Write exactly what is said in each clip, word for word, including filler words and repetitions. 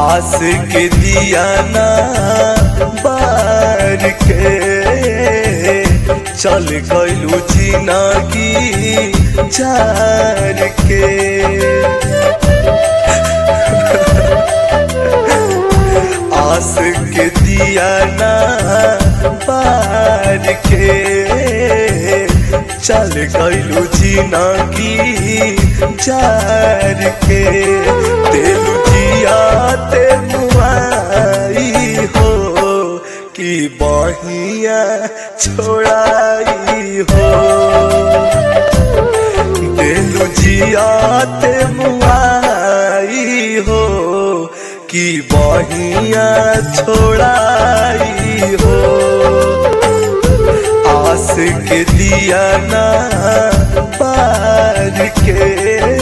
आस के दिया ना बार के चल गइलू जिंदगी जार के। आस के दिया ना बार के चल गइलू जिंदगी जार के। तेलू जिया ते मुआई हो कि बहिया छोड़ाई हो। तेलू जिया ते मुआई हो कि बहिया छोड़ाई हो। आस के दिया ना पार के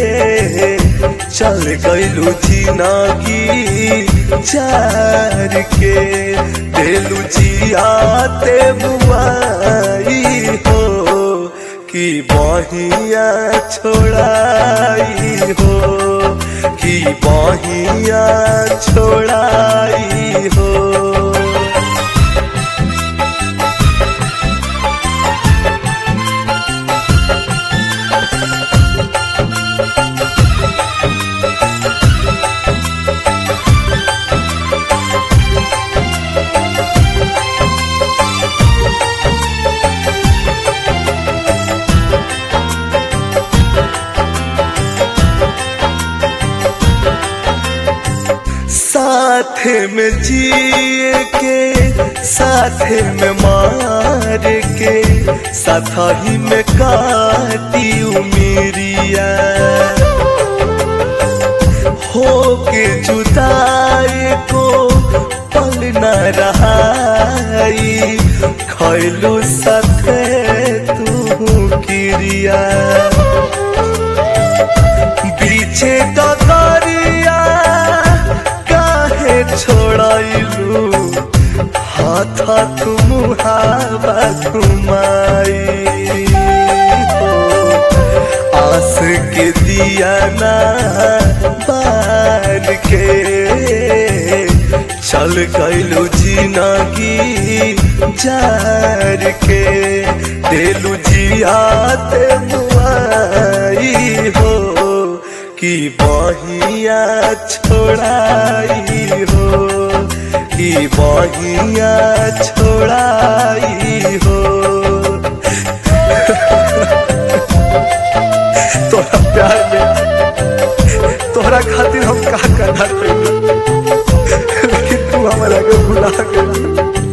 चल गइलू जिंदगी जार के। तेलू जिया ते मुआई हो कि बहिया छोड़ाई हो कि बहिया छोड़ाई हो। साथे में जिए के साथे में मार के साथ ही में काटी उमिरिया। हो के जुदाई को पल न रहाई खैलू साथे तू किरिया। पीछे डगरिया छोड़ाइलू हाथ तुम हावा घुमाई हो। आस के दिया ना बार के चल गइलू जिंदगी जार के। तेलू जिया ते मुआई हो कि बहिया छोड़ाई हो कि बहिया छोड़ाई हो। तोरा प्यार में तोरा खातिर हम का करना चाहिए लेकिन तू हमारा के भुला गई।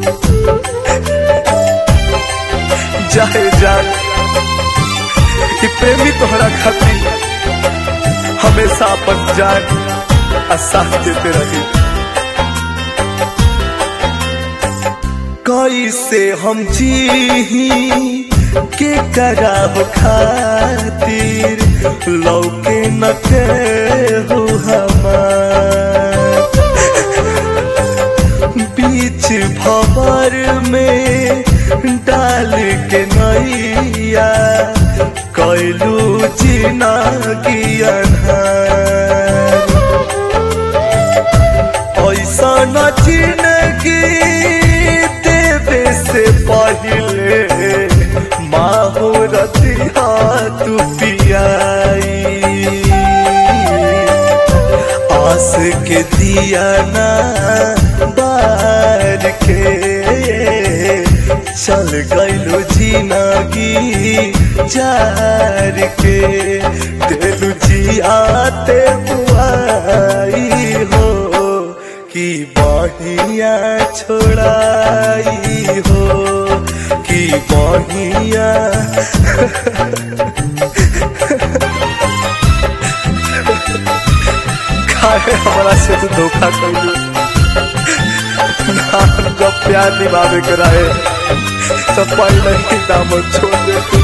जाए जान कि प्रेमी तोहरा खातिर हमेशा अपन जान आ साथ देते रही। कैसे हम जी के कराब खातिर लौके न के हो हमार। बीच भंवर में डाल के नैया कैलू जिंदगी अन्हार। ऐसा न जिंदगी देवे से पहले माहौरती हाथ पियाई। आस के दिया ना बार के चल गइलू जिंदगी जार के। तेलू जिया ते मुआई हो कि बहिया छोड़ाई हो कि बहिया खाए हमारा से तो धोखा कर जब प्यार निभावे कराए तो पहले ही दामन छोड़ देते।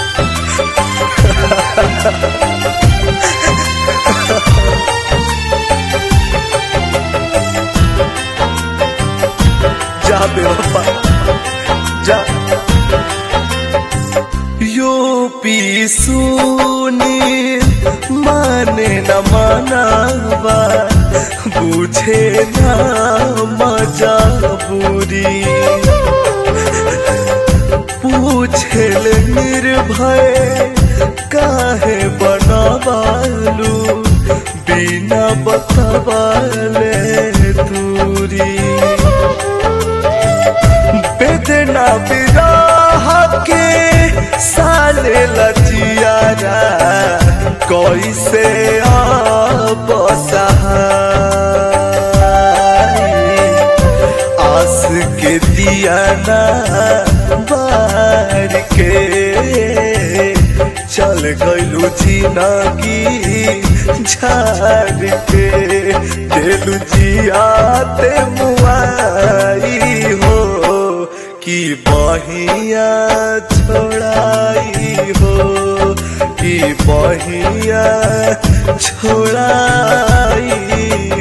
जा बेवफा जा। यूपी सुनी माने न मानावा बुझे ना मजबूरी पूछेल निर्भय काहे बनवालू बिना बतवाले दूरी बेदना बिरह के साले लचियारा कैसे अब सहाय आस के दिया ना बार के चल गइलू जिंदगी झाड़ के दिलू जियाते मुआई हो कि बहिया छोड़ाई हो कि बहिया छोड़ाई